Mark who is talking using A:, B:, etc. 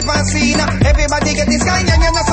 A: fascina. Everybody get this kind and you know